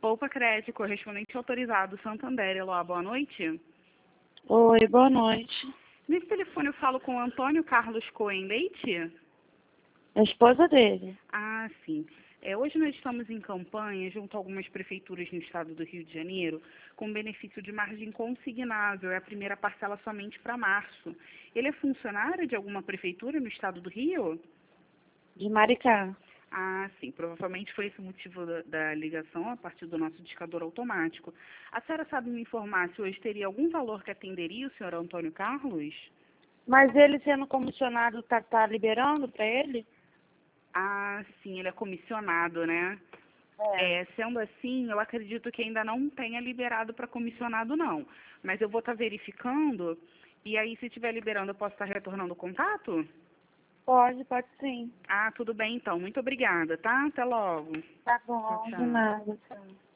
Poupa Crédito, correspondente autorizado Santander. Eló, boa noite. Oi, boa noite. Nesse telefone eu falo com o Antônio Carlos Cohen Leite? A esposa dele. Ah, sim. Hoje nós estamos em campanha junto a algumas prefeituras no estado do Rio de Janeiro com benefício de margem consignável. É a primeira parcela somente para março. Ele é funcionário de alguma prefeitura no estado do Rio? De Maricá. Ah, sim. Provavelmente foi esse o motivo da ligação a partir do nosso discador automático. A senhora sabe me informar se hoje teria algum valor que atenderia o senhor Antônio Carlos? Mas ele sendo comissionado, tá liberando para ele? Ah, sim, ele é comissionado, né? Sendo assim, eu acredito que ainda não tenha liberado para comissionado, não. Mas eu vou estar verificando, e aí, se estiver liberando, eu posso estar retornando o contato? Pode sim. Ah, tudo bem, então. Muito obrigada, tá? Até logo. Tá Tchau, bom, de tchau. nada. Tchau.